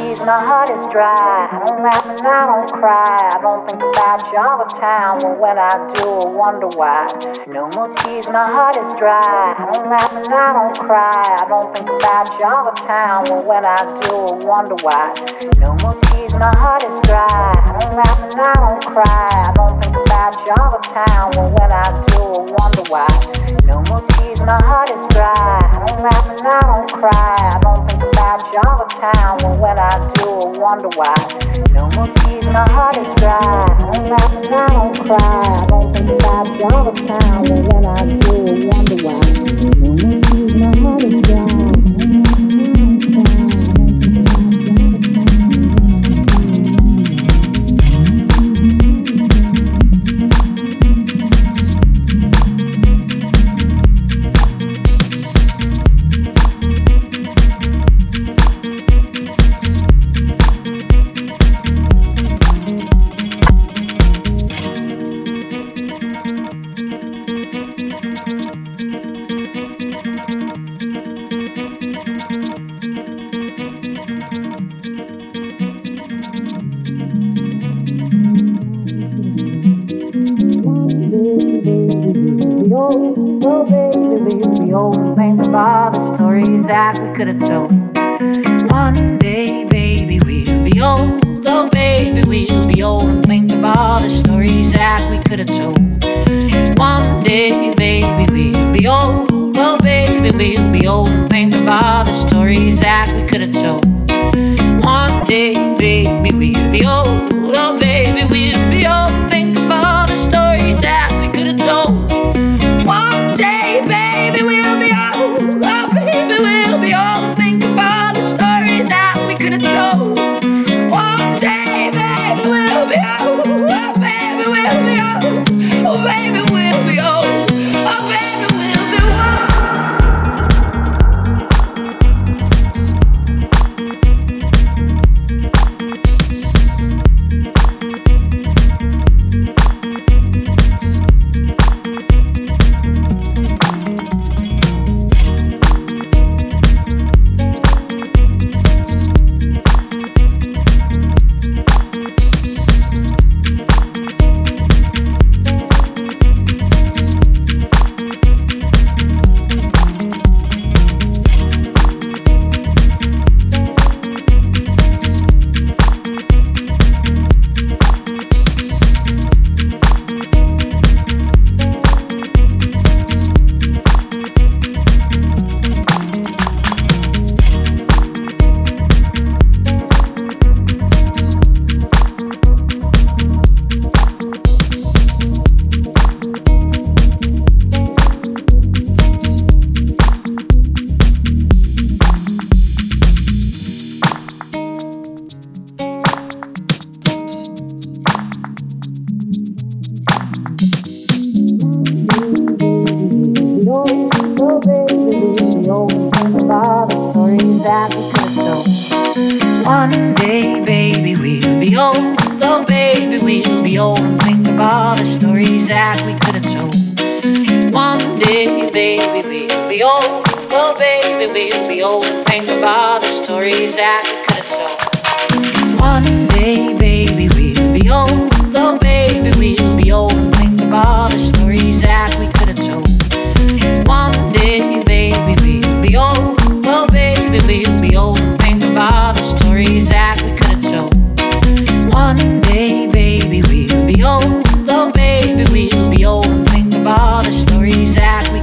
tears, my heart is dry. I don't laugh and I don't cry. I don't think about you all the time. But when I do, I wonder why. No more tears, my heart is dry. I don't laugh and I don't cry. I don't think about you all the time. But when I do, I wonder why. No more tears, my heart is dry. I don't laugh and I don't cry. I don't think about you all the time. But when I do, I wonder why. No more tears, my heart is dry. I don't laugh and I don't cry. I don't think about you all the time. But when I do, I wonder why. No more tears, my heart is dry. I don't laugh and I don't cry. I don't think about you all the time. But when I do, I wonder why. No more tears, my heart is dry.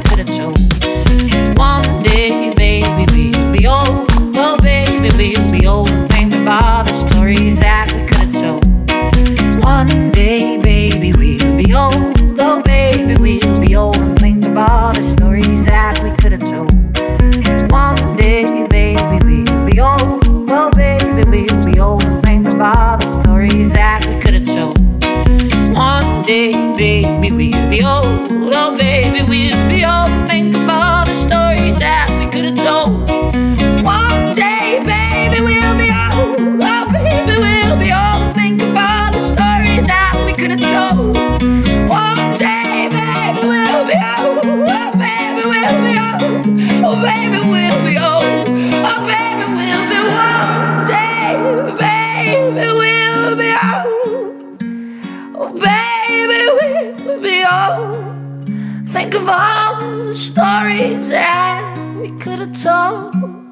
We'll be old. could have told.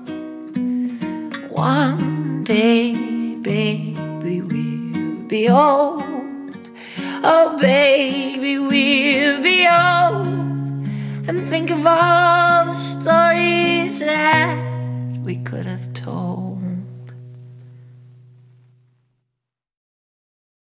One day, baby, we'll be old. Oh, baby, we'll be old. And think of all the stories that we could have told.